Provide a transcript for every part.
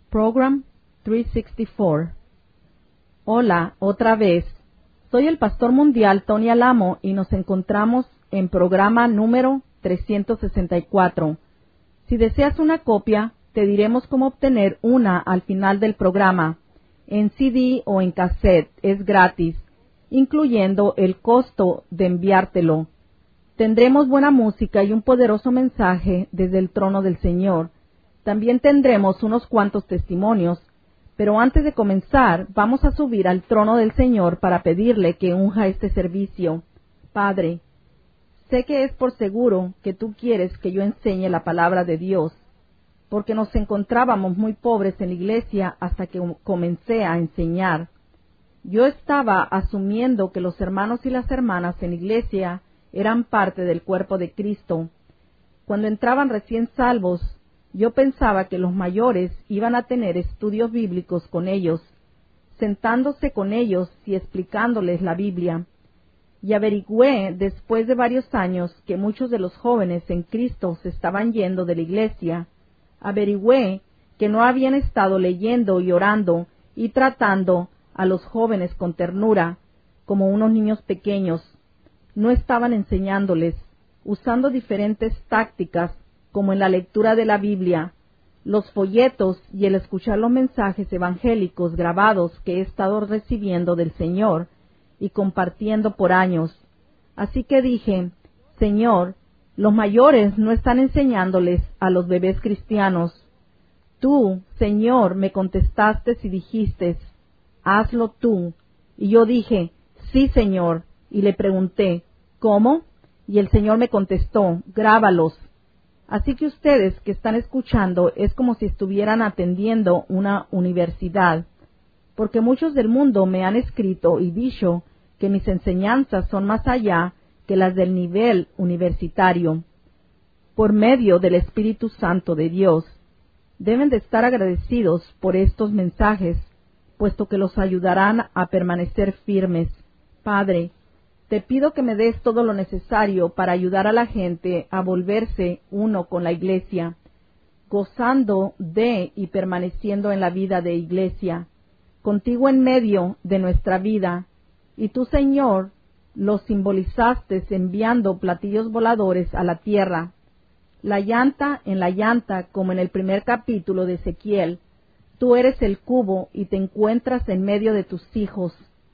Program 364. Hola, otra vez. Soy el pastor mundial Tony Alamo y nos encontramos en programa número 364. Si deseas una copia, te diremos cómo obtener una al final del programa. En CD o en cassette es gratis, incluyendo el costo de enviártelo. Tendremos buena música y un poderoso mensaje desde el trono del Señor. También tendremos unos cuantos testimonios, pero antes de comenzar vamos a subir al trono del Señor para pedirle que unja este servicio. Padre, sé que es por seguro que tú quieres que yo enseñe la palabra de Dios, porque nos encontrábamos muy pobres en la iglesia hasta que comencé a enseñar. Yo estaba asumiendo que los hermanos y las hermanas en la iglesia eran parte del cuerpo de Cristo. Cuando entraban recién salvos, yo pensaba que los mayores iban a tener estudios bíblicos con ellos, sentándose con ellos y explicándoles la Biblia. Y averigüé después de varios años que muchos de los jóvenes en Cristo se estaban yendo de la iglesia. Averigüé que no habían estado leyendo y orando y tratando a los jóvenes con ternura, como unos niños pequeños. No estaban enseñándoles, usando diferentes tácticas, como en la lectura de la Biblia, los folletos y el escuchar los mensajes evangélicos grabados que he estado recibiendo del Señor y compartiendo por años. Así que dije, Señor, los mayores no están enseñándoles a los bebés cristianos. Tú, Señor, me contestaste y dijiste, hazlo tú. Y yo dije, sí, Señor, y le pregunté, ¿cómo? Y el Señor me contestó, grábalos. Así que ustedes que están escuchando es como si estuvieran atendiendo una universidad, porque muchos del mundo me han escrito y dicho que mis enseñanzas son más allá que las del nivel universitario. Por medio del Espíritu Santo de Dios, deben de estar agradecidos por estos mensajes, puesto que los ayudarán a permanecer firmes. Padre, te pido que me des todo lo necesario para ayudar a la gente a volverse uno con la iglesia, gozando de y permaneciendo en la vida de iglesia, contigo en medio de nuestra vida. Y tú, Señor, los simbolizaste enviando platillos voladores a la tierra, la llanta en la llanta, como en el primer capítulo de Ezequiel. Tú eres el cubo y te encuentras en medio de tus hijos.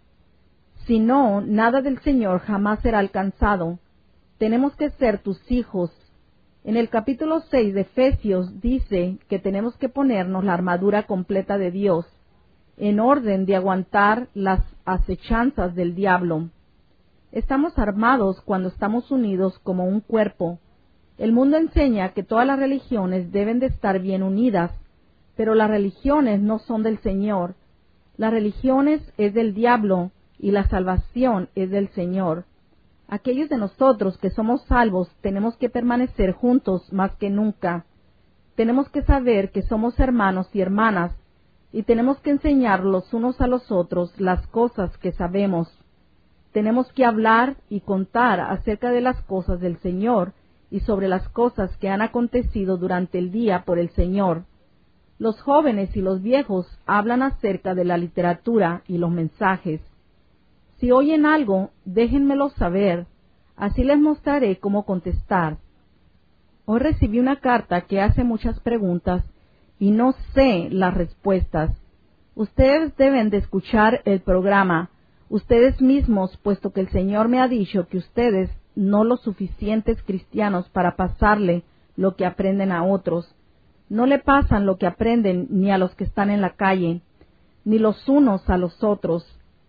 Si no, nada del Señor jamás será alcanzado. Tenemos que ser tus hijos. En el capítulo 6 de Efesios dice que tenemos que ponernos la armadura completa de Dios, en orden de aguantar las acechanzas del diablo. Estamos armados cuando estamos unidos como un cuerpo. El mundo enseña que todas las religiones deben de estar bien unidas, pero las religiones no son del Señor. Las religiones es del diablo, y la salvación es del Señor. Aquellos de nosotros que somos salvos tenemos que permanecer juntos más que nunca. Tenemos que saber que somos hermanos y hermanas, y tenemos que enseñar los unos a los otros las cosas que sabemos. Tenemos que hablar y contar acerca de las cosas del Señor y sobre las cosas que han acontecido durante el día por el Señor. Los jóvenes y los viejos hablan acerca de la literatura y los mensajes. Si oyen algo, déjenmelo saber, así les mostraré cómo contestar. Hoy recibí una carta que hace muchas preguntas y no sé las respuestas. Ustedes deben de escuchar el programa, ustedes mismos, puesto que el Señor me ha dicho que ustedes no los suficientes cristianos para pasarle lo que aprenden a otros. No le pasan lo que aprenden ni a los que están en la calle, ni los unos a los otros.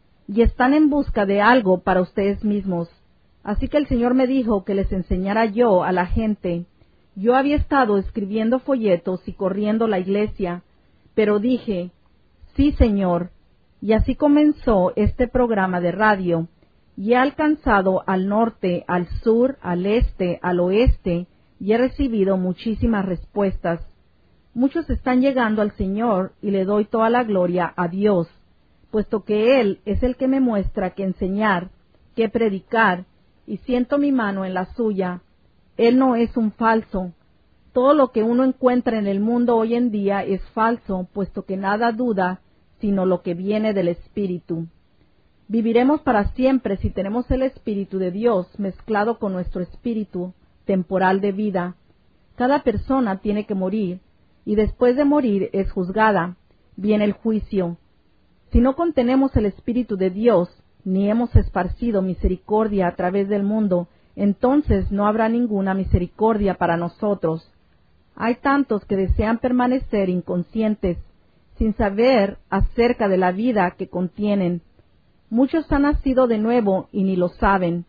Y están en busca de algo para ustedes mismos. Así que el Señor me dijo que les enseñara yo a la gente. Yo había estado escribiendo folletos y corriendo la iglesia, pero dije, sí, Señor, y así comenzó este programa de radio, y he alcanzado al norte, al sur, al este, al oeste, y he recibido muchísimas respuestas. Muchos están llegando al Señor y le doy toda la gloria a Dios, puesto que Él es el que me muestra qué enseñar, qué predicar, y siento mi mano en la suya. Él no es un falso. todo lo que uno encuentra en el mundo hoy en día es falso, puesto que nada duda sino lo que viene del Espíritu. Viviremos para siempre si tenemos el Espíritu de Dios mezclado con nuestro espíritu temporal de vida. Cada persona tiene que morir, y después de morir es juzgada. Viene el juicio. Si no contenemos el Espíritu de Dios, ni hemos esparcido misericordia a través del mundo, entonces no habrá ninguna misericordia para nosotros. Hay tantos que desean permanecer inconscientes, sin saber acerca de la vida que contienen. Muchos han nacido de nuevo y ni lo saben.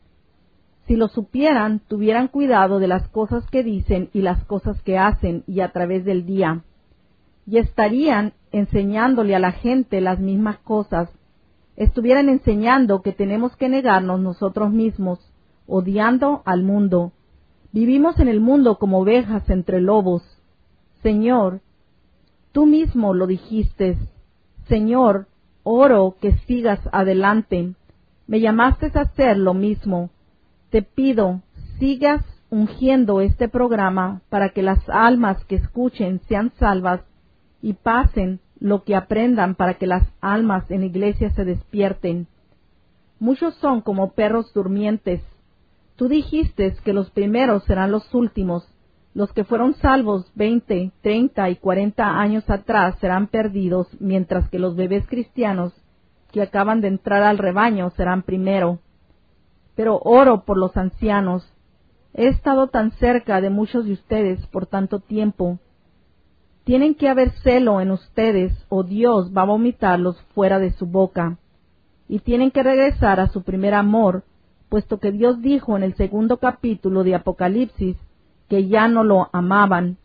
Si lo supieran, tuvieran cuidado de las cosas que dicen y las cosas que hacen y a través del día. Y estarían enseñándole a la gente las mismas cosas. Estuvieran enseñando que tenemos que negarnos nosotros mismos, odiando al mundo. Vivimos en el mundo como ovejas entre lobos. Señor, tú mismo lo dijiste. Señor, oro que sigas adelante. Me llamaste a hacer lo mismo. Te pido, sigas ungiendo este programa para que las almas que escuchen sean salvas y pasen lo que aprendan para que las almas en la iglesia se despierten. Muchos son como perros durmientes. Tú dijiste que los primeros serán los últimos. Los que fueron salvos 20, 30 y 40 años atrás serán perdidos, mientras que los bebés cristianos que acaban de entrar al rebaño serán primero. Pero oro por los ancianos. He estado tan cerca de muchos de ustedes por tanto tiempo. Tienen que haber celo en ustedes, o Dios va a vomitarlos fuera de su boca. Y tienen que regresar a su primer amor, puesto que Dios dijo en el 2º capítulo de Apocalipsis que ya no lo amaban.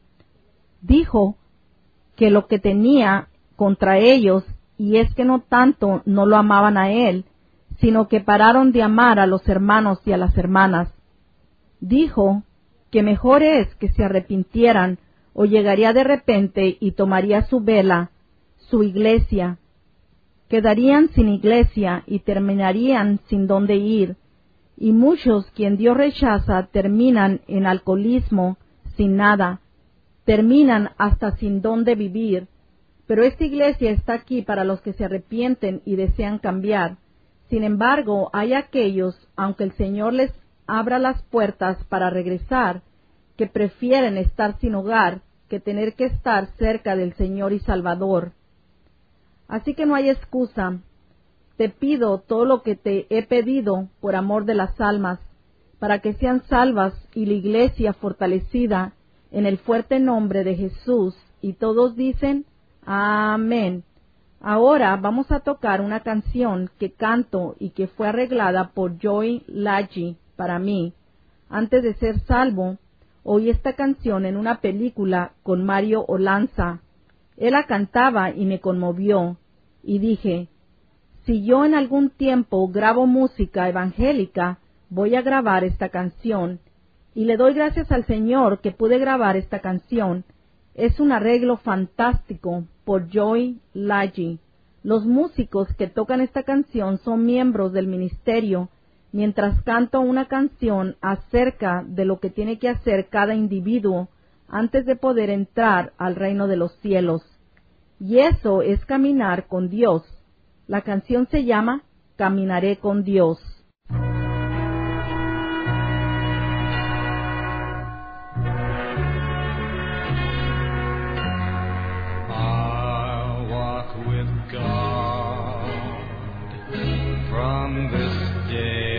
Dijo que lo que tenía contra ellos, y es que no tanto no lo amaban a él, sino que pararon de amar a los hermanos y a las hermanas. Dijo que mejor es que se arrepintieran, o llegaría de repente y tomaría su vela, su iglesia. Quedarían sin iglesia y terminarían sin dónde ir. Y muchos, quien Dios rechaza, terminan en alcoholismo, sin nada. Terminan hasta sin dónde vivir. Pero esta iglesia está aquí para los que se arrepienten y desean cambiar. Sin embargo, hay aquellos, aunque el Señor les abra las puertas para regresar, que prefieren estar sin hogar que tener que estar cerca del Señor y Salvador. Así que no hay excusa. Te pido todo lo que te he pedido por amor de las almas, para que sean salvas y la iglesia fortalecida en el fuerte nombre de Jesús. Y todos dicen, amén. Ahora vamos a tocar una canción que canto y que fue arreglada por Joy Laggi para mí. Antes de ser salvo, oí esta canción en una película con Mario Olanza. Él la cantaba y me conmovió, y dije, si yo en algún tiempo grabo música evangélica, voy a grabar esta canción, y le doy gracias al Señor que pude grabar esta canción. Es un arreglo fantástico por Joy Laggi. Los músicos que tocan esta canción son miembros del ministerio, mientras canto una canción acerca de lo que tiene que hacer cada individuo antes de poder entrar al reino de los cielos. Y eso es caminar con Dios. La canción se llama Caminaré con Dios. I'll walk with God from this day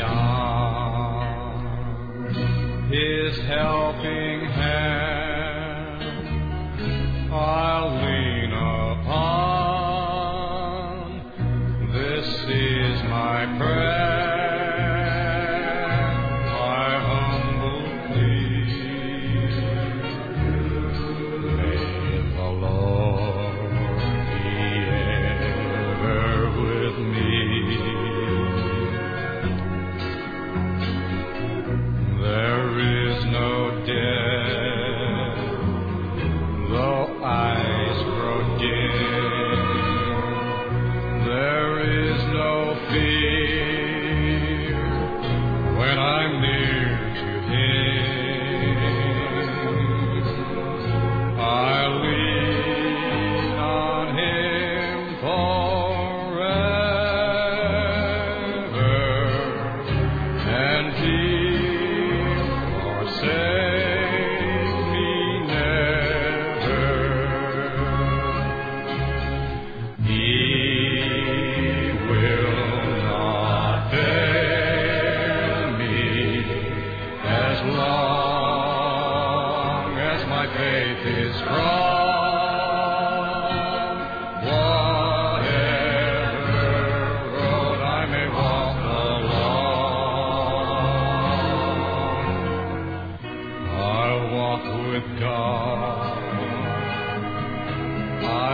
on. His helping hand I'll lean upon. This is my prayer, my humble plea. May the Lord be ever with me. There is no death, though eyes grow dim. There is no fear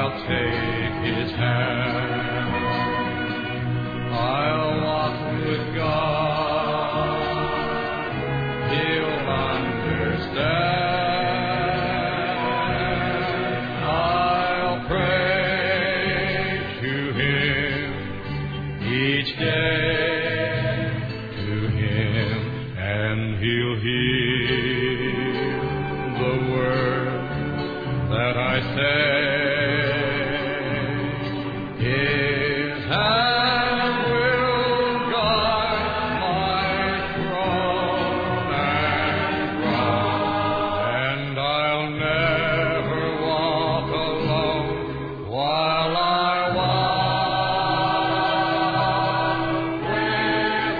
I'll take his hand. I'll walk with God. He'll understand. I'll pray to him each day, to him, and he'll hear the word that I say. His hand will guide my throne and crown, and I'll never walk alone while I walk with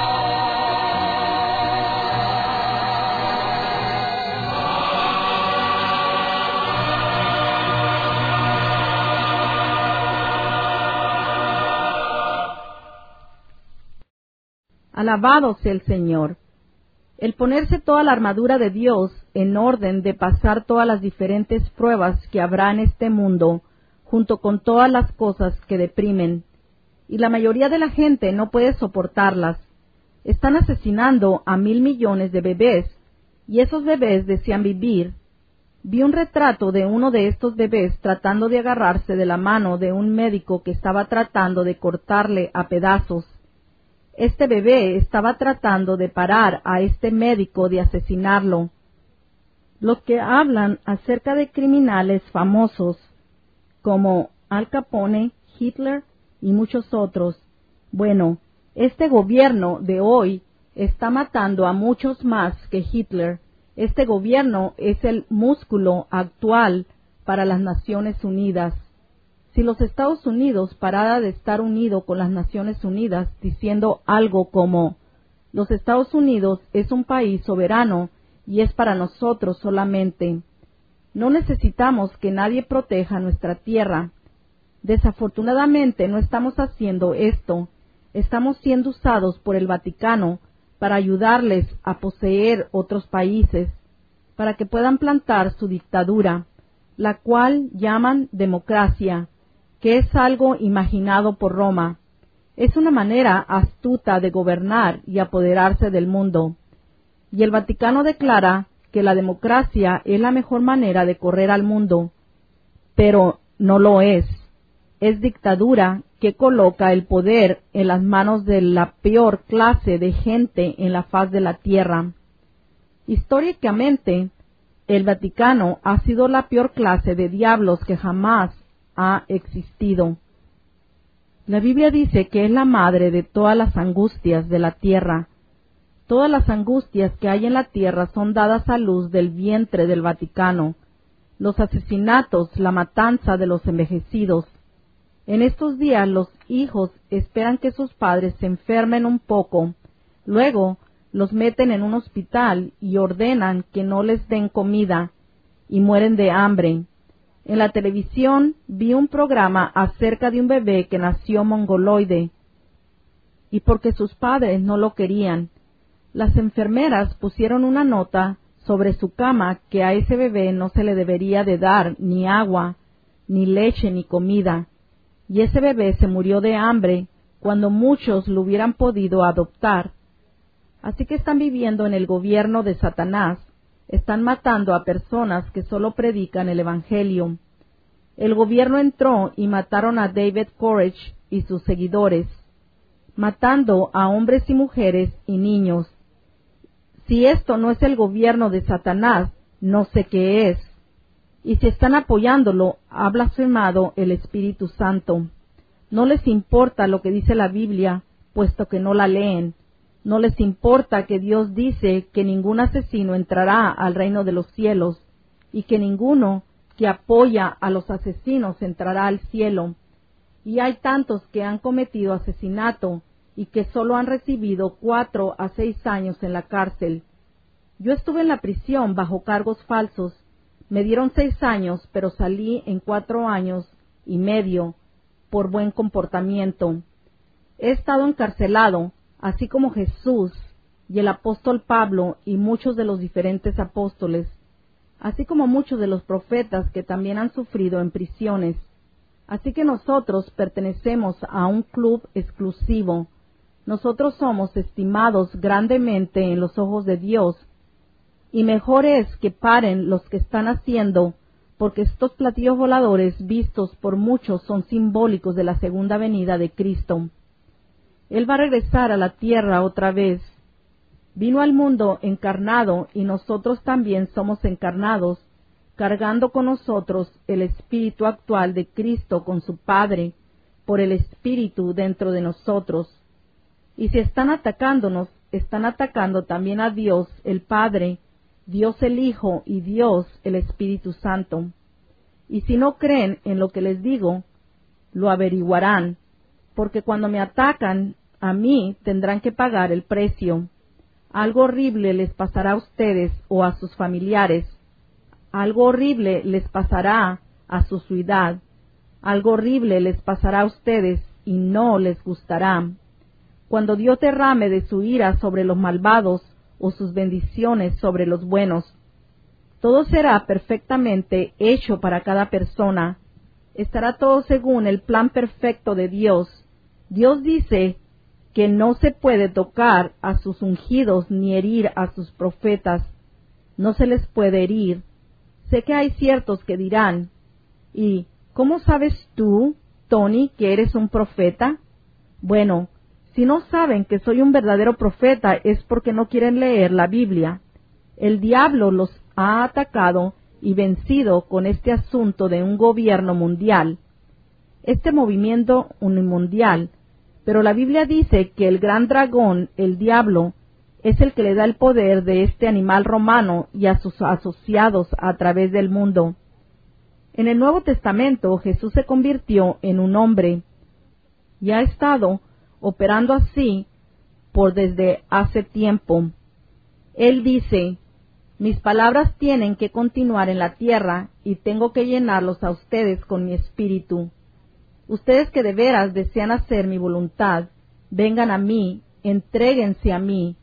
Alabado sea el Señor. El ponerse toda la armadura de Dios en orden de pasar todas las diferentes pruebas que habrá en este mundo, junto con todas las cosas que deprimen. Y la mayoría de la gente no puede soportarlas. Están asesinando a 1,000 millones de bebés, y esos bebés desean vivir. Vi un retrato de uno de estos bebés tratando de agarrarse de la mano de un médico que estaba tratando de cortarle a pedazos. Este bebé estaba tratando de parar a este médico de asesinarlo. Los que hablan acerca de criminales famosos como Al Capone, Hitler y muchos otros, bueno, este gobierno de hoy está matando a muchos más que Hitler. Este gobierno es el músculo actual para las Naciones Unidas. Si los Estados Unidos parara de estar unido con las Naciones Unidas diciendo algo como los Estados Unidos es un país soberano y es para nosotros solamente. No necesitamos que nadie proteja nuestra tierra. Desafortunadamente no estamos haciendo esto. Estamos siendo usados por el Vaticano para ayudarles a poseer otros países, para que puedan plantar su dictadura, la cual llaman democracia, que es algo imaginado por Roma. Es una manera astuta de gobernar y apoderarse del mundo. Y el Vaticano declara que la democracia es la mejor manera de correr al mundo, pero no lo es. Es dictadura que coloca el poder en las manos de la peor clase de gente en la faz de la tierra. Históricamente, el Vaticano ha sido la peor clase de diablos que jamás ha existido. La Biblia dice que es la madre de todas las angustias de la tierra. Todas las angustias que hay en la tierra son dadas a luz del vientre del Vaticano. Los asesinatos, la matanza de los envejecidos. En estos días los hijos esperan que sus padres se enfermen un poco. Luego los meten en un hospital y ordenan que no les den comida y mueren de hambre. En la televisión vi un programa acerca de un bebé que nació mongoloide y porque sus padres no lo querían, las enfermeras pusieron una nota sobre su cama que a ese bebé no se le debería de dar ni agua, ni leche, ni comida, y ese bebé se murió de hambre cuando muchos lo hubieran podido adoptar. Así que están viviendo en el gobierno de Satanás. Están matando a personas que solo predican el Evangelio. El gobierno entró y mataron a David Koresh y sus seguidores, matando a hombres y mujeres y niños. Si esto no es el gobierno de Satanás, no sé qué es. Y si están apoyándolo, ha blasfemado el Espíritu Santo. No les importa lo que dice la Biblia, puesto que no la leen. No les importa que Dios dice que ningún asesino entrará al reino de los cielos y que ninguno que apoya a los asesinos entrará al cielo. Y hay tantos que han cometido asesinato y que solo han recibido 4 a 6 años en la cárcel. Yo estuve en la prisión bajo cargos falsos. Me dieron 6 años, pero salí en 4 años y medio por buen comportamiento. He estado encarcelado, así como Jesús y el apóstol Pablo y muchos de los diferentes apóstoles, así como muchos de los profetas que también han sufrido en prisiones. Así que nosotros pertenecemos a un club exclusivo. Nosotros somos estimados grandemente en los ojos de Dios, y mejor es que paren los que están haciendo, porque estos platillos voladores vistos por muchos son simbólicos de la segunda venida de Cristo. Él va a regresar a la tierra otra vez. Vino al mundo encarnado y nosotros también somos encarnados, cargando con nosotros el espíritu actual de Cristo con su Padre, por el espíritu dentro de nosotros. Y si están atacándonos, están atacando también a Dios el Padre, Dios el Hijo y Dios el Espíritu Santo. Y si no creen en lo que les digo, lo averiguarán, porque cuando me atacan a mí tendrán que pagar el precio. Algo horrible les pasará a ustedes o a sus familiares. Algo horrible les pasará a su ciudad. Algo horrible les pasará a ustedes y no les gustará. Cuando Dios derrame de su ira sobre los malvados o sus bendiciones sobre los buenos, todo será perfectamente hecho para cada persona. Estará todo según el plan perfecto de Dios. Dios dice que no se puede tocar a sus ungidos ni herir a sus profetas. No se les puede herir. Sé que hay ciertos que dirán, ¿y cómo sabes tú, Tony, que eres un profeta? Bueno, si no saben que soy un verdadero profeta es porque no quieren leer la Biblia. El diablo los ha atacado y vencido con este asunto de un gobierno mundial, este movimiento unimundial, pero la Biblia dice que el gran dragón, el diablo, es el que le da el poder de este animal romano y a sus asociados a través del mundo. En el Nuevo Testamento Jesús se convirtió en un hombre y ha estado operando así por desde hace tiempo. Él dice, mis palabras tienen que continuar en la tierra y tengo que llenarlos a ustedes con mi espíritu. Ustedes que de veras desean hacer mi voluntad, vengan a mí, entréguense a mí,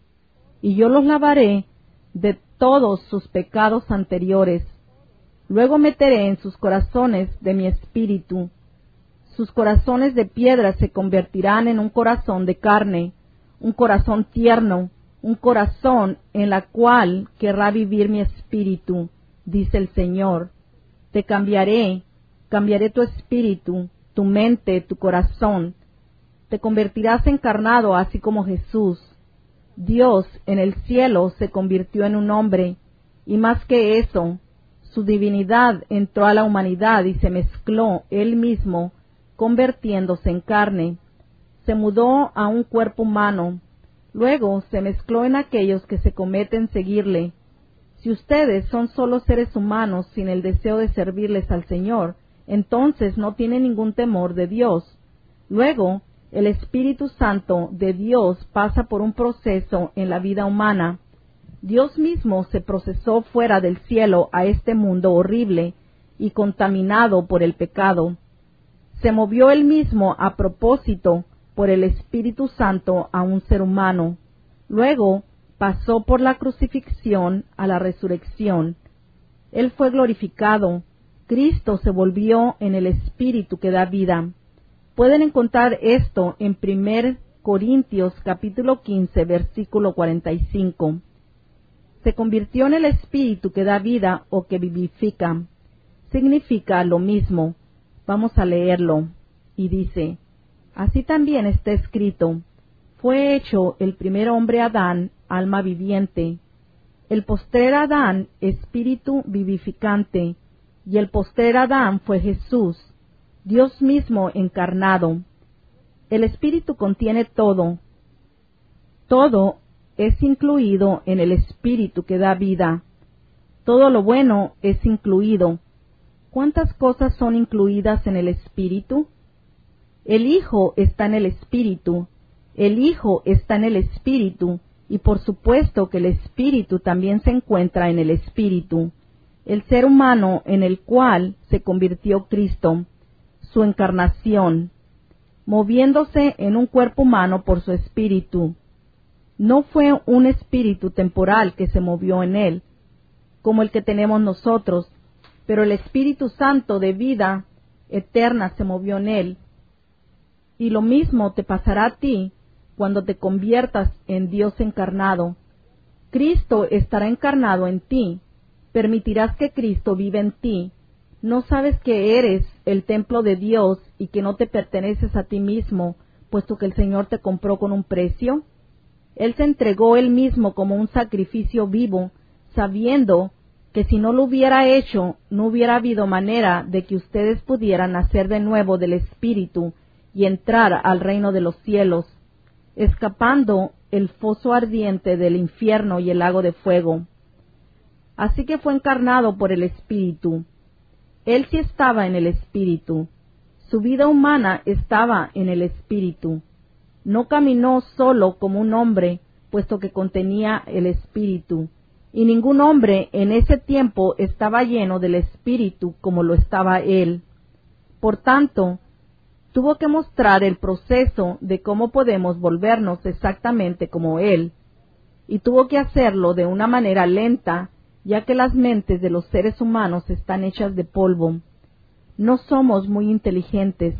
y yo los lavaré de todos sus pecados anteriores. Luego meteré en sus corazones de mi espíritu. Sus corazones de piedra se convertirán en un corazón de carne, un corazón tierno, un corazón en la cual querrá vivir mi espíritu, dice el Señor. Te cambiaré tu espíritu, tu mente, tu corazón. Te convertirás encarnado así como Jesús. Dios en el cielo se convirtió en un hombre, y más que eso, su divinidad entró a la humanidad y se mezcló él mismo, convirtiéndose en carne. Se mudó a un cuerpo humano, luego se mezcló en aquellos que se cometen seguirle. Si ustedes son solo seres humanos sin el deseo de servirles al Señor, entonces no tienen ningún temor de Dios. Luego, el Espíritu Santo de Dios pasa por un proceso en la vida humana. Dios mismo se procesó fuera del cielo a este mundo horrible y contaminado por el pecado. Se movió él mismo a propósito por el Espíritu Santo a un ser humano. Luego pasó por la crucifixión a la resurrección. Él fue glorificado. Cristo se volvió en el Espíritu que da vida. Pueden encontrar esto en 1 Corintios capítulo 15, versículo 45. Se convirtió en el Espíritu que da vida o que vivifica. Significa lo mismo. Vamos a leerlo. Y dice, así también está escrito, fue hecho el primer hombre Adán, alma viviente, el postrer Adán, espíritu vivificante, y el postrer Adán fue Jesús, Dios mismo encarnado. El espíritu contiene todo. Todo es incluido en el espíritu que da vida. Todo lo bueno es incluido. ¿Cuántas cosas son incluidas en el espíritu? El Hijo está en el espíritu. El Hijo está en el espíritu. Y por supuesto que el espíritu también se encuentra en el espíritu. El ser humano en el cual se convirtió Cristo, su encarnación, moviéndose en un cuerpo humano por su espíritu. No fue un espíritu temporal que se movió en él, como el que tenemos nosotros, pero el Espíritu Santo de vida eterna se movió en él. Y lo mismo te pasará a ti cuando te conviertas en Dios encarnado. Cristo estará encarnado en ti. Permitirás que Cristo viva en ti. ¿No sabes que eres el templo de Dios y que no te perteneces a ti mismo, puesto que el Señor te compró con un precio? Él se entregó él mismo como un sacrificio vivo, sabiendo que si no lo hubiera hecho, no hubiera habido manera de que ustedes pudieran nacer de nuevo del Espíritu y entrar al reino de los cielos, escapando el foso ardiente del infierno y el lago de fuego. Así que fue encarnado por el Espíritu. Él sí estaba en el Espíritu. Su vida humana estaba en el Espíritu. No caminó solo como un hombre, puesto que contenía el Espíritu, y ningún hombre en ese tiempo estaba lleno del Espíritu como lo estaba él. Por tanto, tuvo que mostrar el proceso de cómo podemos volvernos exactamente como él, y tuvo que hacerlo de una manera lenta, ya que las mentes de los seres humanos están hechas de polvo. No somos muy inteligentes,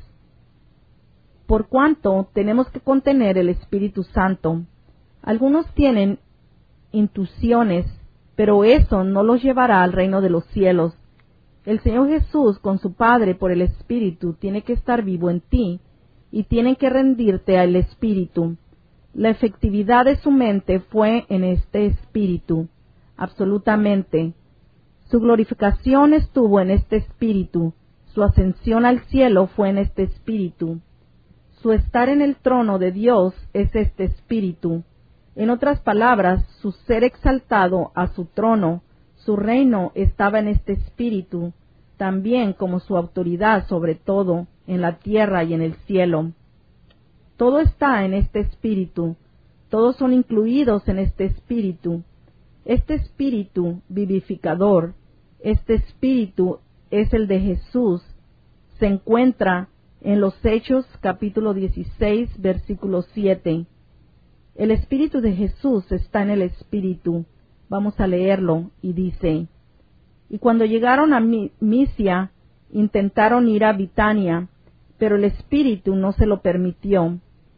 por cuanto tenemos que contener el Espíritu Santo. Algunos tienen intuiciones, pero eso no los llevará al reino de los cielos. El Señor Jesús, con su Padre por el Espíritu, tiene que estar vivo en ti, y tienen que rendirte al Espíritu. La efectividad de su mente fue en este Espíritu, absolutamente. Su glorificación estuvo en este Espíritu, su ascensión al cielo fue en este Espíritu. Su estar en el trono de Dios es este Espíritu. En otras palabras, su ser exaltado a su trono, su reino estaba en este Espíritu, también como su autoridad sobre todo, en la tierra y en el cielo. Todo está en este Espíritu, todos son incluidos en este Espíritu. Este Espíritu vivificador, este Espíritu es el de Jesús, se encuentra en los Hechos capítulo 16, versículo 7. El Espíritu de Jesús está en el Espíritu. Vamos a leerlo, y dice: y cuando llegaron a Misia, intentaron ir a Bitania, pero el Espíritu no se lo permitió.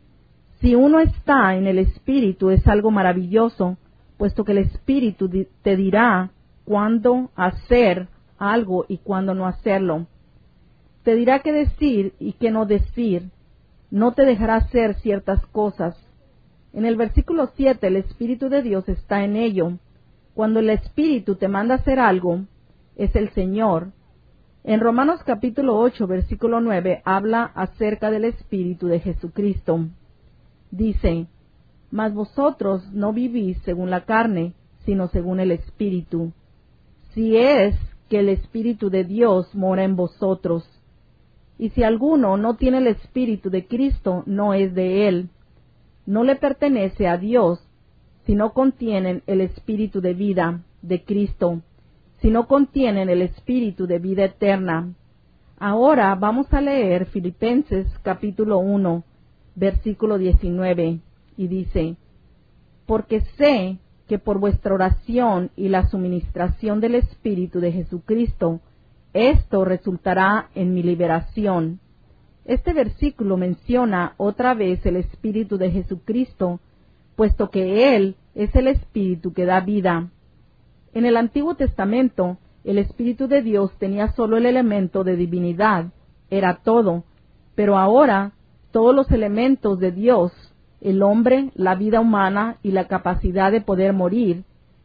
Si uno está en el Espíritu es algo maravilloso, puesto que el Espíritu te dirá cuándo hacer algo y cuándo no hacerlo. Te dirá qué decir y qué no decir. No te dejará hacer ciertas cosas. En el versículo 7, el Espíritu de Dios está en ello. Cuando el Espíritu te manda hacer algo, es el Señor. En Romanos capítulo 8, versículo 9, habla acerca del Espíritu de Jesucristo. Dice: mas vosotros no vivís según la carne, sino según el Espíritu. Si es que el Espíritu de Dios mora en vosotros. Y si alguno no tiene el Espíritu de Cristo, no es de él. No le pertenece a Dios, si no contienen el Espíritu de vida de Cristo, si no contienen el Espíritu de vida eterna. Ahora vamos a leer Filipenses capítulo 1, versículo 19, y dice: porque sé que por vuestra oración y la suministración del Espíritu de Jesucristo, esto resultará en mi liberación. Este versículo menciona otra vez el Espíritu de Jesucristo, puesto que Él es el Espíritu que da vida. En el Antiguo Testamento, el Espíritu de Dios tenía solo el elemento de divinidad, era todo, pero ahora todos los elementos de Dios, el hombre, la vida humana y la capacidad de poder morir.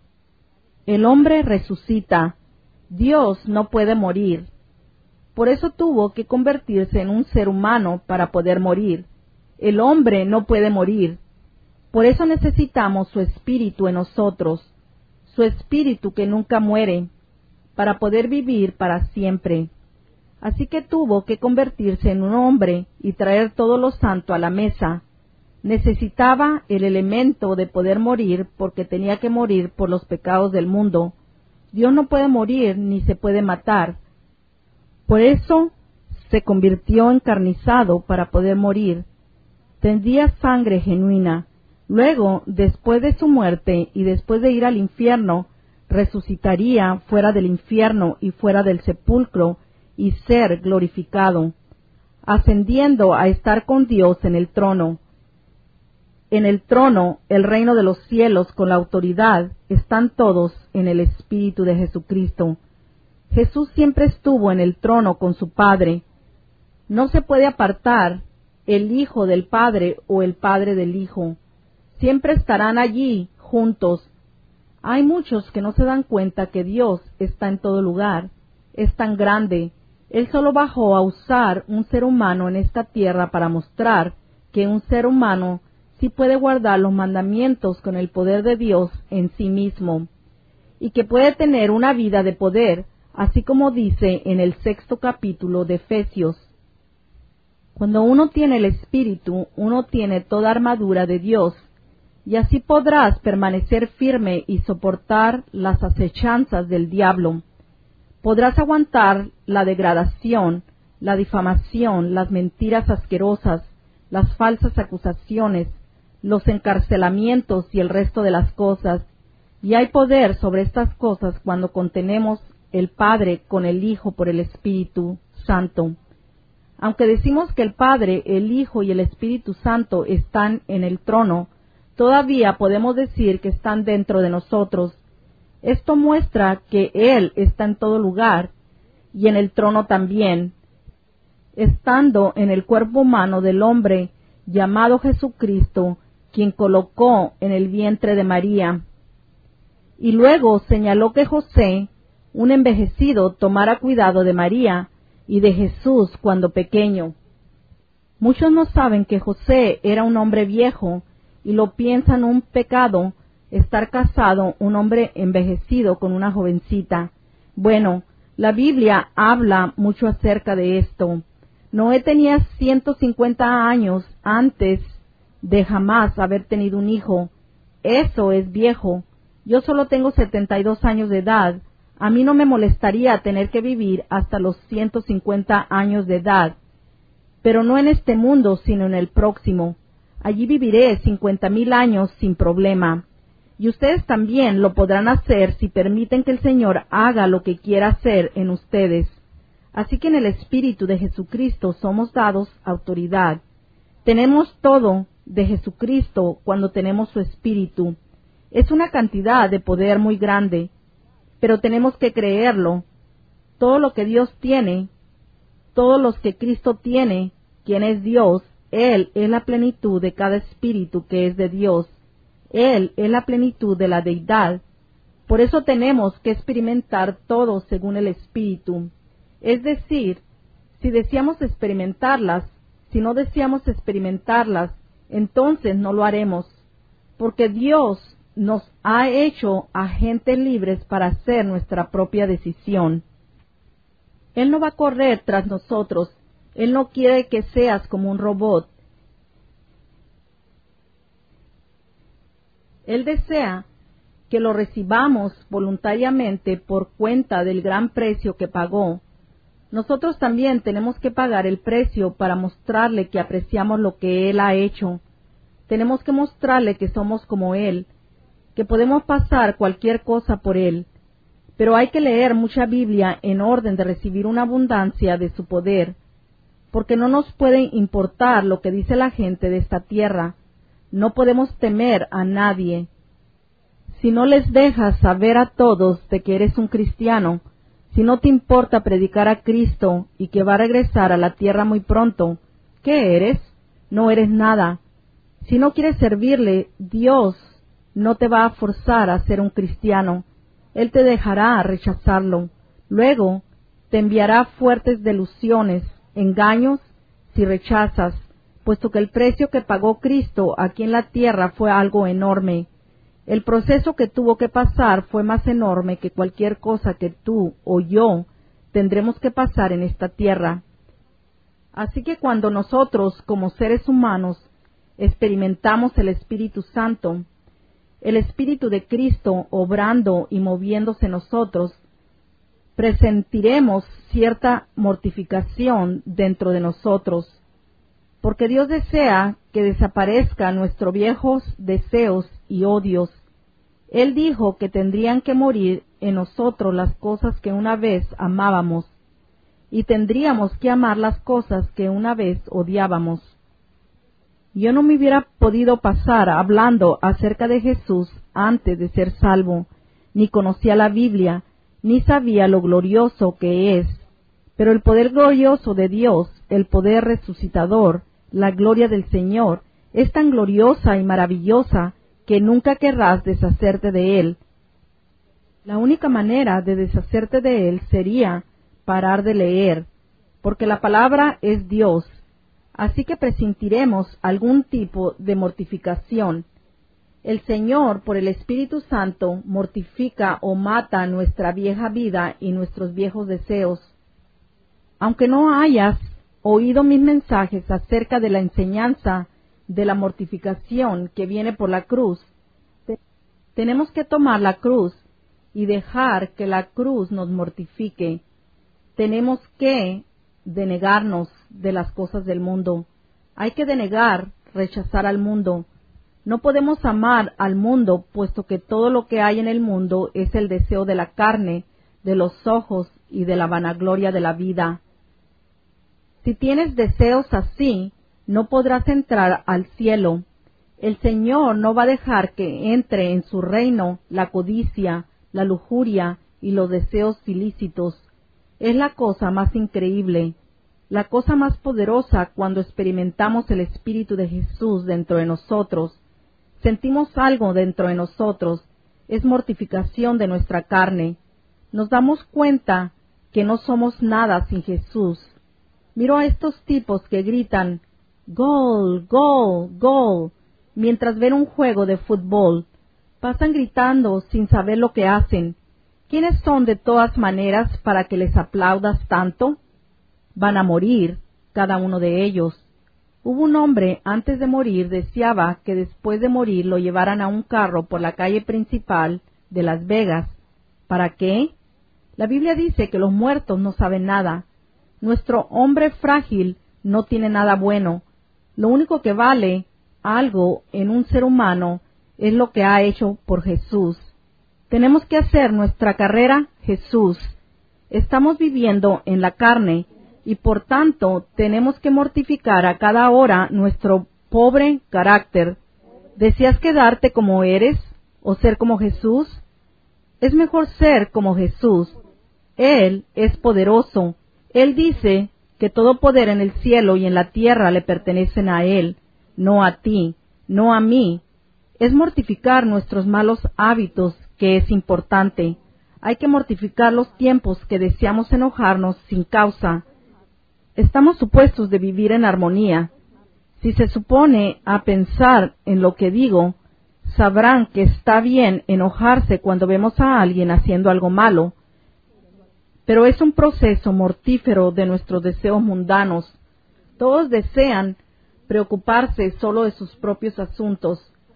El hombre resucita. Dios no puede morir. Por eso tuvo que convertirse en un ser humano para poder morir. El hombre no puede morir. Por eso necesitamos su Espíritu en nosotros, su Espíritu que nunca muere, para poder vivir para siempre. Así que tuvo que convertirse en un hombre y traer todo lo santo a la mesa. Necesitaba el elemento de poder morir porque tenía que morir por los pecados del mundo. Dios no puede morir ni se puede matar. Por eso se convirtió encarnizado para poder morir. Tendría sangre genuina. Luego, después de su muerte y después de ir al infierno, resucitaría fuera del infierno y fuera del sepulcro y ser glorificado, ascendiendo a estar con Dios en el trono. En el trono, el reino de los cielos con la autoridad, están todos en el Espíritu de Jesucristo. Jesús siempre estuvo en el trono con su Padre. No se puede apartar el Hijo del Padre o el Padre del Hijo. Siempre estarán allí juntos. Hay muchos que no se dan cuenta que Dios está en todo lugar. Es tan grande. Él solo bajó a usar un ser humano en esta tierra para mostrar que un ser humano sí puede guardar los mandamientos con el poder de Dios en sí mismo, y que puede tener una vida de poder, así como dice en el 6º capítulo de Efesios. Cuando uno tiene el Espíritu, uno tiene toda armadura de Dios, y así podrás permanecer firme y soportar las acechanzas del diablo. Podrás aguantar la degradación, la difamación, las mentiras asquerosas, las falsas acusaciones, los encarcelamientos y el resto de las cosas. Y hay poder sobre estas cosas cuando contenemos el Padre con el Hijo por el Espíritu Santo. Aunque decimos que el Padre, el Hijo y el Espíritu Santo están en el trono, todavía podemos decir que están dentro de nosotros. Esto muestra que Él está en todo lugar y en el trono también, estando en el cuerpo humano del hombre llamado Jesucristo, quien colocó en el vientre de María. Y luego señaló que José, un envejecido, tomara cuidado de María y de Jesús cuando pequeño. Muchos no saben que José era un hombre viejo y lo piensan un pecado estar casado un hombre envejecido con una jovencita. Bueno, la Biblia habla mucho acerca de esto. Noé tenía 150 años antes de jamás haber tenido un hijo. Eso es viejo. Yo solo tengo 72 años de edad. A mí no me molestaría tener que vivir hasta los 150 años de edad. Pero no en este mundo, sino en el próximo. Allí viviré 50,000 años sin problema. Y ustedes también lo podrán hacer si permiten que el Señor haga lo que quiera hacer en ustedes. Así que en el Espíritu de Jesucristo somos dados autoridad. Tenemos todo de Jesucristo cuando tenemos su Espíritu. Es una cantidad de poder muy grande, pero tenemos que creerlo. Todo lo que Dios tiene, todos los que Cristo tiene, quien es Dios, Él es la plenitud de cada espíritu que es de Dios. Él es la plenitud de la deidad. Por eso tenemos que experimentar todo según el Espíritu. Es decir, si deseamos experimentarlas, si no deseamos experimentarlas, entonces no lo haremos, porque Dios nos ha hecho agentes libres para hacer nuestra propia decisión. Él no va a correr tras nosotros. Él no quiere que seas como un robot. Él desea que lo recibamos voluntariamente por cuenta del gran precio que pagó. Nosotros también tenemos que pagar el precio para mostrarle que apreciamos lo que Él ha hecho. Tenemos que mostrarle que somos como Él, que podemos pasar cualquier cosa por Él. Pero hay que leer mucha Biblia en orden de recibir una abundancia de su poder, porque no nos puede importar lo que dice la gente de esta tierra. No podemos temer a nadie. Si no les dejas saber a todos de que eres un cristiano, si no te importa predicar a Cristo y que va a regresar a la tierra muy pronto, ¿qué eres? No eres nada. Si no quieres servirle, Dios no te va a forzar a ser un cristiano. Él te dejará rechazarlo. Luego te enviará fuertes delusiones, engaños, si rechazas, puesto que el precio que pagó Cristo aquí en la tierra fue algo enorme. El proceso que tuvo que pasar fue más enorme que cualquier cosa que tú o yo tendremos que pasar en esta tierra. Así que cuando nosotros, como seres humanos, experimentamos el Espíritu Santo, el Espíritu de Cristo obrando y moviéndose en nosotros, presentiremos cierta mortificación dentro de nosotros, porque Dios desea que desaparezcan nuestros viejos deseos y odios. Él dijo que tendrían que morir en nosotros las cosas que una vez amábamos. y tendríamos que amar las cosas que una vez odiábamos. Yo no me hubiera podido pasar hablando acerca de Jesús antes de ser salvo, ni conocía la Biblia, ni sabía lo glorioso que es. Pero el poder glorioso de Dios, el poder resucitador, la gloria del Señor, es tan gloriosa y maravillosa que nunca querrás deshacerte de Él. La única manera de deshacerte de Él sería parar de leer, porque la palabra es Dios. Así que presentiremos algún tipo de mortificación. El Señor, por el Espíritu Santo, mortifica o mata nuestra vieja vida y nuestros viejos deseos. Aunque no hayas oído mis mensajes acerca de la enseñanza de la mortificación que viene por la cruz, tenemos que tomar la cruz y dejar que la cruz nos mortifique. Tenemos que denegarnos de las cosas del mundo. Hay que rechazar al mundo. No podemos amar al mundo, puesto que todo lo que hay en el mundo es el deseo de la carne, de los ojos y de la vanagloria de la vida. Si tienes deseos así, no podrás entrar al cielo. El Señor no va a dejar que entre en su reino la codicia, la lujuria y los deseos ilícitos. Es la cosa más increíble, la cosa más poderosa cuando experimentamos el Espíritu de Jesús dentro de nosotros. Sentimos algo dentro de nosotros, es mortificación de nuestra carne. Nos damos cuenta que no somos nada sin Jesús. Miro a estos tipos que gritan, "Gol, gol, gol", mientras ven un juego de fútbol. Pasan gritando sin saber lo que hacen. ¿Quiénes son de todas maneras para que les aplaudas tanto? Van a morir, cada uno de ellos. Hubo un hombre, antes de morir, deseaba que después de morir lo llevaran a un carro por la calle principal de Las Vegas. ¿Para qué? La Biblia dice que los muertos no saben nada. Nuestro hombre frágil no tiene nada bueno. Lo único que vale algo en un ser humano es lo que ha hecho por Jesús. Tenemos que hacer nuestra carrera Jesús. Estamos viviendo en la carne y por tanto tenemos que mortificar a cada hora nuestro pobre carácter. ¿Deseas quedarte como eres o ser como Jesús? Es mejor ser como Jesús. Él es poderoso. Él dice que todo poder en el cielo y en la tierra le pertenecen a Él, no a ti, no a mí. Es mortificar nuestros malos hábitos que es importante. Hay que mortificar los tiempos que deseamos enojarnos sin causa. Estamos supuestos de vivir en armonía. Si se supone a pensar en lo que digo, sabrán que está bien enojarse cuando vemos a alguien haciendo algo malo. Pero es un proceso mortífero de nuestros deseos mundanos. Todos desean preocuparse solo de sus propios asuntos.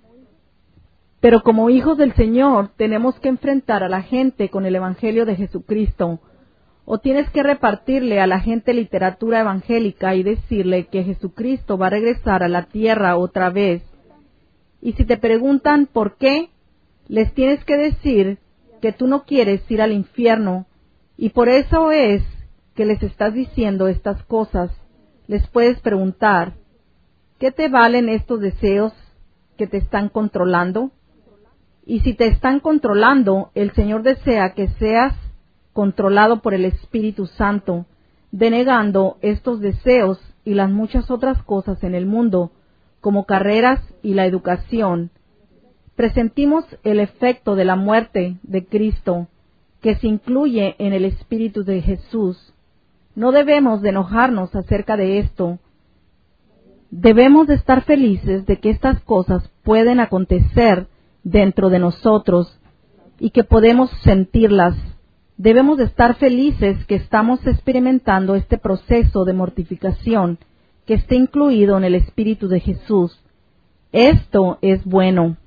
Pero como hijos del Señor tenemos que enfrentar a la gente con el Evangelio de Jesucristo. O tienes que repartirle a la gente literatura evangélica y decirle que Jesucristo va a regresar a la tierra otra vez. Y si te preguntan por qué, les tienes que decir que tú no quieres ir al infierno. Y por eso es que les estás diciendo estas cosas. Les puedes preguntar, ¿qué te valen estos deseos que te están controlando? Y si te están controlando, el Señor desea que seas controlado por el Espíritu Santo, denegando estos deseos y las muchas otras cosas en el mundo, como carreras y la educación. Presentimos el efecto de la muerte de Cristo, que se incluye en el Espíritu de Jesús. No debemos de enojarnos acerca de esto. Debemos de estar felices de que estas cosas pueden acontecer dentro de nosotros y que podemos sentirlas. Debemos de estar felices que estamos experimentando este proceso de mortificación que está incluido en el Espíritu de Jesús. Esto es bueno.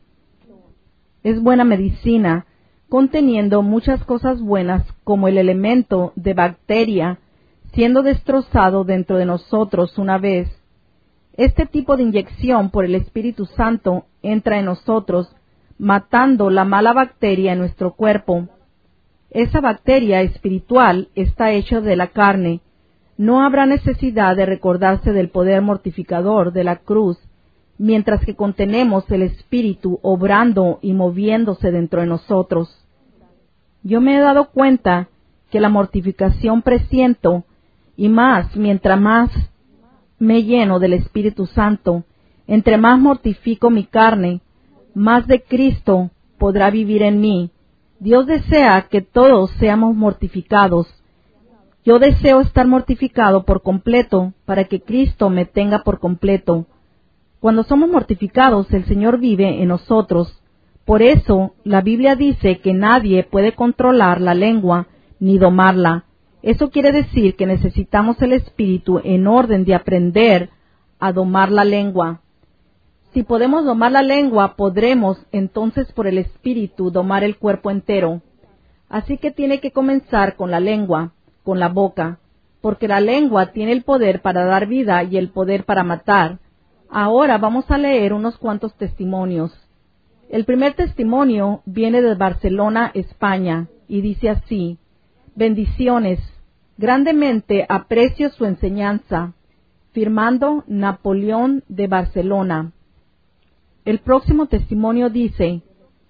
Es buena medicina, conteniendo muchas cosas buenas como el elemento de bacteria siendo destrozado dentro de nosotros una vez. Este tipo de inyección por el Espíritu Santo entra en nosotros, matando la mala bacteria en nuestro cuerpo. Esa bacteria espiritual está hecha de la carne, no habrá necesidad de recordarse del poder mortificador de la cruz, mientras que contenemos el Espíritu obrando y moviéndose dentro de nosotros. Yo me he dado cuenta que la mortificación presiento, y más mientras más me lleno del Espíritu Santo, entre más mortifico mi carne, más de Cristo podrá vivir en mí. Dios desea que todos seamos mortificados. Yo deseo estar mortificado por completo para que Cristo me tenga por completo. Cuando somos mortificados, el Señor vive en nosotros. Por eso, la Biblia dice que nadie puede controlar la lengua ni domarla. Eso quiere decir que necesitamos el Espíritu en orden de aprender a domar la lengua. Si podemos domar la lengua, podremos entonces por el Espíritu domar el cuerpo entero. Así que tiene que comenzar con la lengua, con la boca, porque la lengua tiene el poder para dar vida y el poder para matar. Ahora vamos a leer unos cuantos testimonios. El primer testimonio viene de Barcelona, España, y dice así: bendiciones, grandemente aprecio su enseñanza. Firmando Napoleón de Barcelona. El próximo testimonio dice: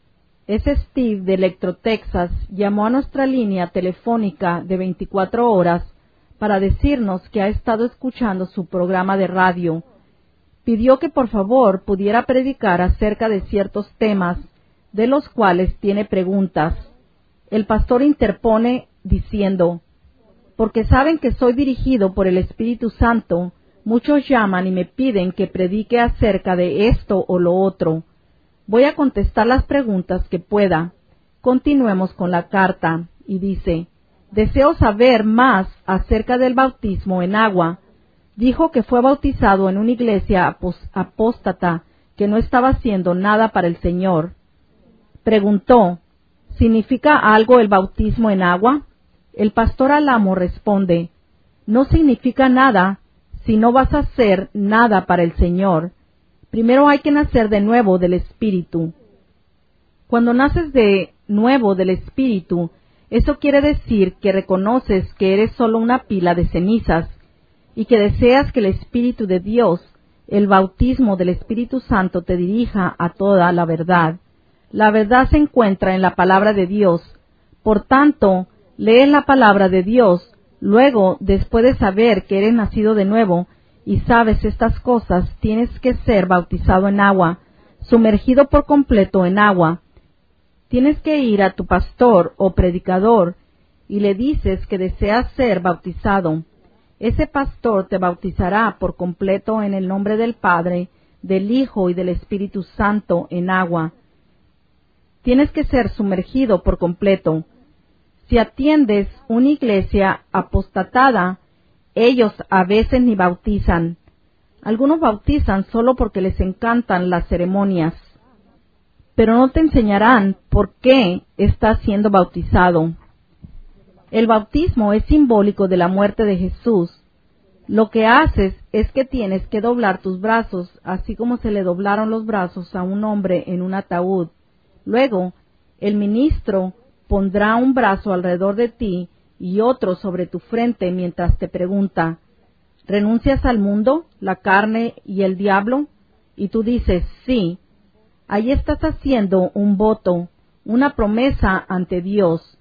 Steve de Electro, Texas, llamó a nuestra línea telefónica de 24 horas para decirnos que ha estado escuchando su programa de radio. Pidió que por favor pudiera predicar acerca de ciertos temas de los cuales tiene preguntas. El pastor interpone diciendo: porque saben que soy dirigido por el Espíritu Santo, muchos llaman y me piden que predique acerca de esto o lo otro. Voy a contestar las preguntas que pueda. Continuemos con la carta, y dice: deseo saber más acerca del bautismo en agua. Dijo que fue bautizado en una iglesia apóstata que no estaba haciendo nada para el Señor. Preguntó: ¿significa algo el bautismo en agua? El pastor Alamo responde: no significa nada si no vas a hacer nada para el Señor. Primero hay que nacer de nuevo del Espíritu. Cuando naces de nuevo del Espíritu, eso quiere decir que reconoces que eres solo una pila de cenizas y que deseas que el Espíritu de Dios, el bautismo del Espíritu Santo, te dirija a toda la verdad. La verdad se encuentra en la palabra de Dios. Por tanto, lees la palabra de Dios. Luego, después de saber que eres nacido de nuevo y sabes estas cosas, tienes que ser bautizado en agua, sumergido por completo en agua. Tienes que ir a tu pastor o predicador y le dices que deseas ser bautizado. Ese pastor te bautizará por completo en el nombre del Padre, del Hijo y del Espíritu Santo en agua. Tienes que ser sumergido por completo. Si atiendes una iglesia apostatada, ellos a veces ni bautizan. Algunos bautizan solo porque les encantan las ceremonias, pero no te enseñarán por qué estás siendo bautizado. El bautismo es simbólico de la muerte de Jesús. Lo que haces es que tienes que doblar tus brazos, así como se le doblaron los brazos a un hombre en un ataúd. Luego, el ministro pondrá un brazo alrededor de ti y otro sobre tu frente mientras te pregunta: ¿renuncias al mundo, la carne y el diablo? Y tú dices: sí. Ahí estás haciendo un voto, una promesa ante Dios.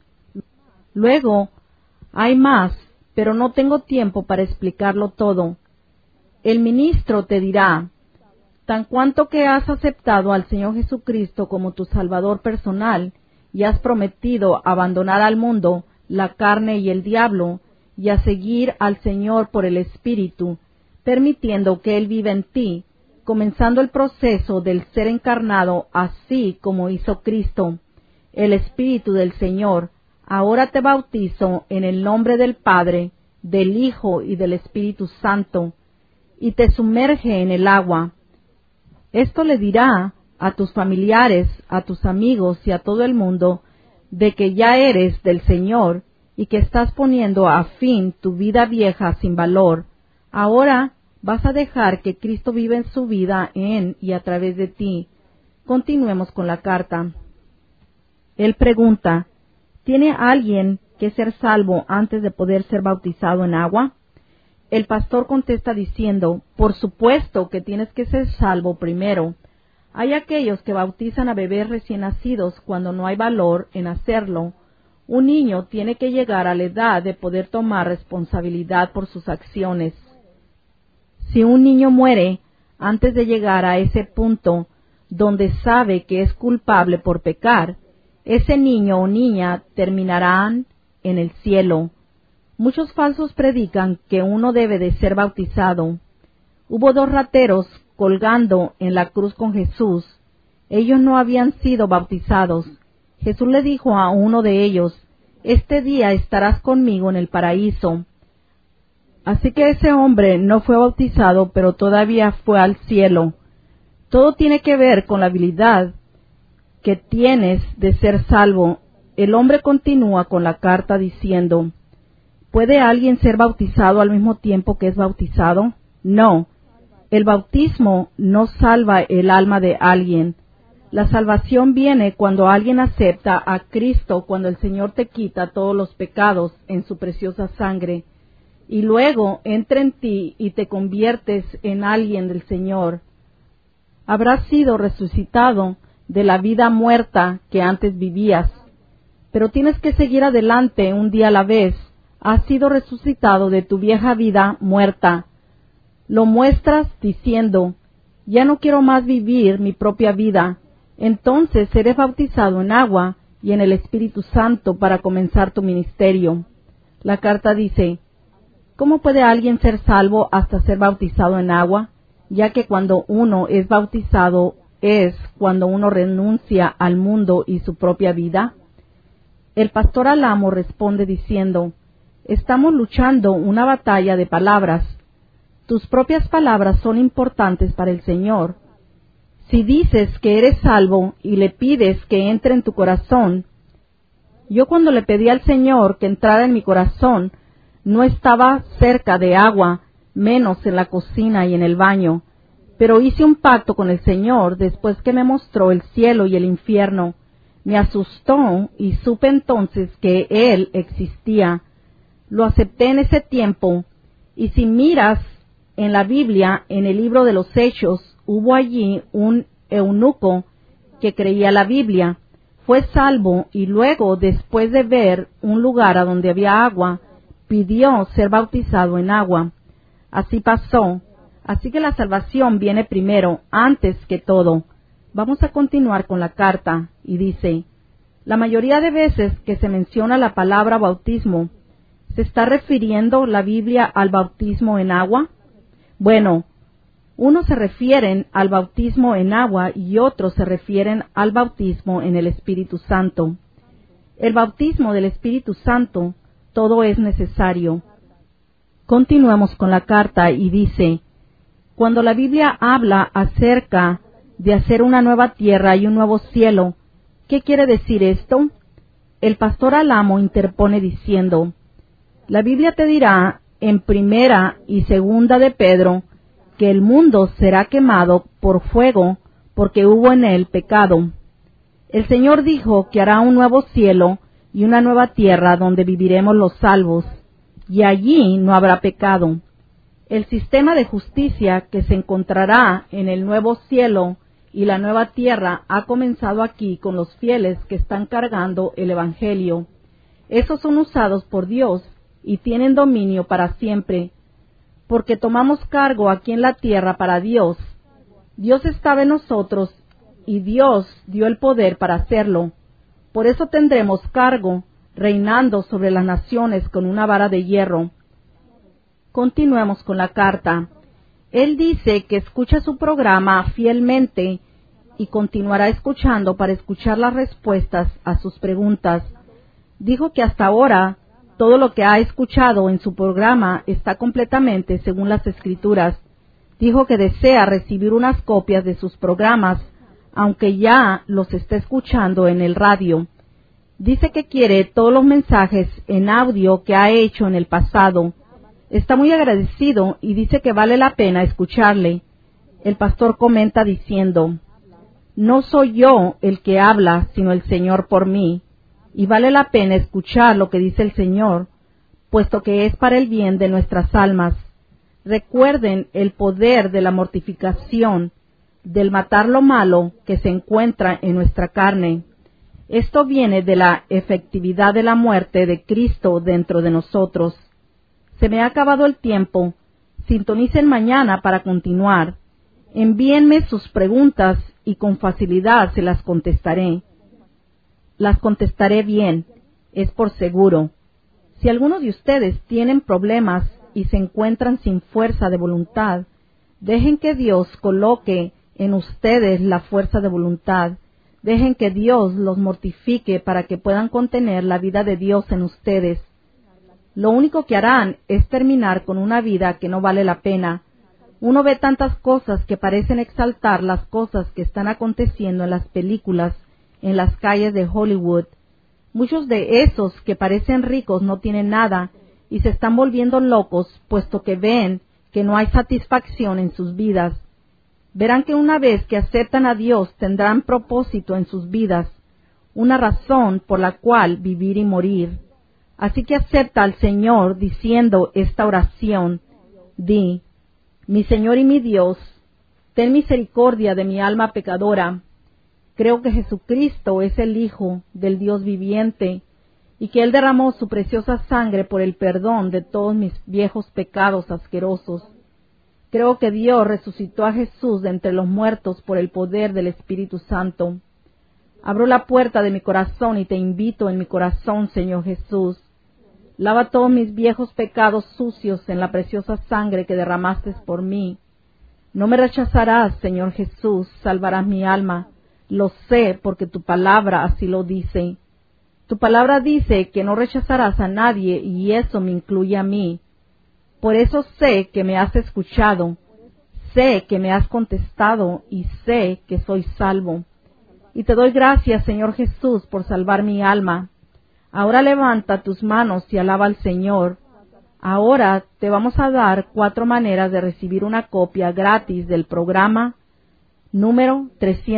Luego, hay más, pero no tengo tiempo para explicarlo todo. El ministro te dirá: tan cuanto que has aceptado al Señor Jesucristo como tu Salvador personal y has prometido abandonar al mundo, la carne y el diablo, y a seguir al Señor por el Espíritu, permitiendo que Él viva en ti, comenzando el proceso del ser encarnado así como hizo Cristo, el Espíritu del Señor. Ahora te bautizo en el nombre del Padre, del Hijo y del Espíritu Santo, y te sumerge en el agua. Esto le dirá a tus familiares, a tus amigos y a todo el mundo de que ya eres del Señor y que estás poniendo a fin tu vida vieja sin valor. Ahora vas a dejar que Cristo viva en su vida en y a través de ti. Continuemos con la carta. Él pregunta: ¿tiene alguien que ser salvo antes de poder ser bautizado en agua? El pastor contesta diciendo, por supuesto que tienes que ser salvo primero. Hay aquellos que bautizan a bebés recién nacidos cuando no hay valor en hacerlo. Un niño tiene que llegar a la edad de poder tomar responsabilidad por sus acciones. Si un niño muere antes de llegar a ese punto donde sabe que es culpable por pecar, ese niño o niña terminarán en el cielo. Muchos falsos predican que uno debe de ser bautizado. Hubo 2 rateros colgando en la cruz con Jesús. Ellos no habían sido bautizados. Jesús le dijo a uno de ellos, este día estarás conmigo en el paraíso. Así que ese hombre no fue bautizado, pero todavía fue al cielo. Todo tiene que ver con la habilidad que tienes de ser salvo. El hombre continúa con la carta diciendo, ¿puede alguien ser bautizado al mismo tiempo que es bautizado? No. El bautismo no salva el alma de alguien. La salvación viene cuando alguien acepta a Cristo, cuando el Señor te quita todos los pecados en su preciosa sangre, y luego entra en ti y te conviertes en alguien del Señor. Habrás sido resucitado de la vida muerta que antes vivías, pero tienes que seguir adelante un día a la vez. Has sido resucitado de tu vieja vida muerta. Lo muestras diciendo, ya no quiero más vivir mi propia vida. Entonces eres bautizado en agua y en el Espíritu Santo para comenzar tu ministerio. La carta dice, ¿cómo puede alguien ser salvo hasta ser bautizado en agua? Ya que cuando uno es bautizado es cuando uno renuncia al mundo y su propia vida. El pastor Alamo responde diciendo, estamos luchando una batalla de palabras. Tus propias palabras son importantes para el Señor. Si dices que eres salvo y le pides que entre en tu corazón, yo cuando le pedí al Señor que entrara en mi corazón, no estaba cerca de agua, menos en la cocina y en el baño, pero hice un pacto con el Señor después que me mostró el cielo y el infierno. Me asustó y supe entonces que Él existía. Lo acepté en ese tiempo, y si miras en la Biblia, en el libro de los Hechos, hubo allí un eunuco que creía la Biblia, fue salvo y luego, después de ver un lugar a donde había agua, pidió ser bautizado en agua. Así pasó. Así que la salvación viene primero, antes que todo. Vamos a continuar con la carta, y dice, la mayoría de veces que se menciona la palabra bautismo, ¿se está refiriendo la Biblia al bautismo en agua? Bueno, unos se refieren al bautismo en agua y otros se refieren al bautismo en el Espíritu Santo. El bautismo del Espíritu Santo, todo es necesario. Continuamos con la carta y dice, cuando la Biblia habla acerca de hacer una nueva tierra y un nuevo cielo, ¿qué quiere decir esto? El pastor Alamo interpone diciendo, la Biblia te dirá en 1 y 2 de Pedro que el mundo será quemado por fuego porque hubo en él pecado. El Señor dijo que hará un nuevo cielo y una nueva tierra donde viviremos los salvos, y allí no habrá pecado. El sistema de justicia que se encontrará en el nuevo cielo y la nueva tierra ha comenzado aquí con los fieles que están cargando el Evangelio. Esos son usados por Dios y tienen dominio para siempre, porque tomamos cargo aquí en la tierra para Dios. Dios estaba en nosotros y Dios dio el poder para hacerlo. Por eso tendremos cargo, reinando sobre las naciones con una vara de hierro. Continuemos con la carta. Él dice que escucha su programa fielmente y continuará escuchando para escuchar las respuestas a sus preguntas. Dijo que hasta ahora todo lo que ha escuchado en su programa está completamente según las Escrituras. Dijo que desea recibir unas copias de sus programas, aunque ya los está escuchando en el radio. Dice que quiere todos los mensajes en audio que ha hecho en el pasado. Está muy agradecido y dice que vale la pena escucharle. El pastor comenta diciendo, no soy yo el que habla, sino el Señor por mí. Y vale la pena escuchar lo que dice el Señor, puesto que es para el bien de nuestras almas. Recuerden el poder de la mortificación, del matar lo malo que se encuentra en nuestra carne. Esto viene de la efectividad de la muerte de Cristo dentro de nosotros. Se me ha acabado el tiempo. Sintonicen mañana para continuar. Envíenme sus preguntas y con facilidad se las contestaré. Las contestaré bien, es por seguro. Si algunos de ustedes tienen problemas y se encuentran sin fuerza de voluntad, dejen que Dios coloque en ustedes la fuerza de voluntad. Dejen que Dios los mortifique para que puedan contener la vida de Dios en ustedes. Lo único que harán es terminar con una vida que no vale la pena. Uno ve tantas cosas que parecen exaltar las cosas que están aconteciendo en las películas, en las calles de Hollywood. Muchos de esos que parecen ricos no tienen nada y se están volviendo locos puesto que ven que no hay satisfacción en sus vidas. Verán que una vez que aceptan a Dios tendrán propósito en sus vidas, una razón por la cual vivir y morir. Así que acepta al Señor diciendo esta oración. Di: mi Señor y mi Dios, ten misericordia de mi alma pecadora. Creo que Jesucristo es el Hijo del Dios viviente y que Él derramó su preciosa sangre por el perdón de todos mis viejos pecados asquerosos. Creo que Dios resucitó a Jesús de entre los muertos por el poder del Espíritu Santo. Abro la puerta de mi corazón y te invito en mi corazón, Señor Jesús. Lava todos mis viejos pecados sucios en la preciosa sangre que derramaste por mí. No me rechazarás, Señor Jesús, salvarás mi alma. Lo sé porque tu palabra así lo dice. Tu palabra dice que no rechazarás a nadie y eso me incluye a mí. Por eso sé que me has escuchado, sé que me has contestado y sé que soy salvo. Y te doy gracias, Señor Jesús, por salvar mi alma. Ahora levanta tus manos y alaba al Señor. Ahora te vamos a dar 4 maneras de recibir una copia gratis del programa número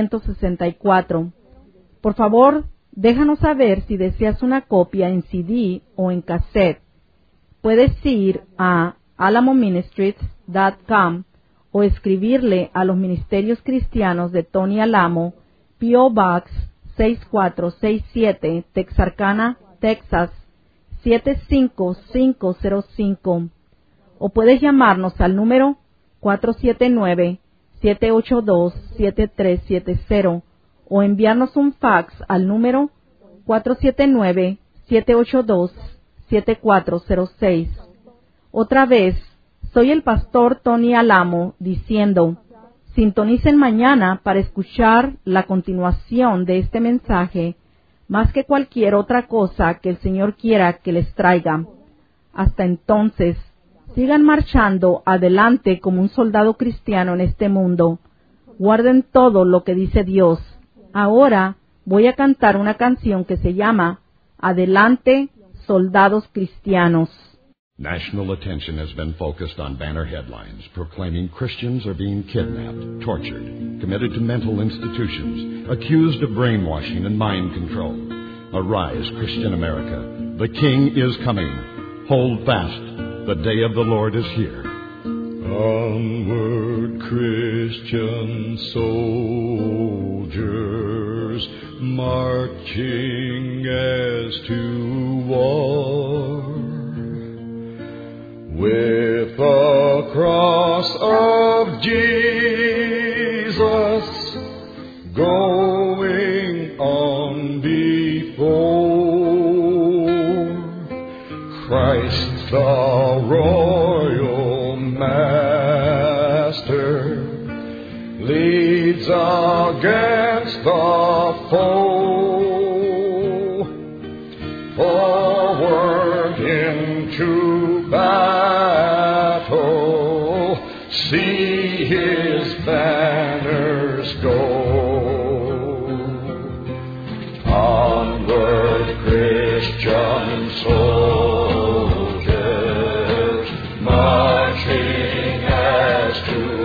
364. Por favor, déjanos saber si deseas una copia en CD o en cassette. Puedes ir a alamoministries.com o escribirle a los Ministerios Cristianos de Tony Alamo, P.O. Box 6467, Texarkana, Texas 75505. O puedes llamarnos al número 479-782-7370 o enviarnos un fax al número 479-782-7406. Otra vez, soy el pastor Tony Alamo diciendo, sintonicen mañana para escuchar la continuación de este mensaje, más que cualquier otra cosa que el Señor quiera que les traiga. Hasta entonces, sigan marchando adelante como un soldado cristiano en este mundo. Guarden todo lo que dice Dios. Ahora voy a cantar una canción que se llama Adelante, soldados cristianos. National attention has been focused on banner headlines proclaiming Christians are being kidnapped, tortured, committed to mental institutions, accused of brainwashing and mind control. Arise, Christian America. The King is coming. Hold fast. The day of the Lord is here. Onward, Christian soldiers, marching as to war. With the cross of Jesus going on before, Christ the royal master leads against the foe, forward into battle, see his banners go. Onward, Christian soldiers, marching as to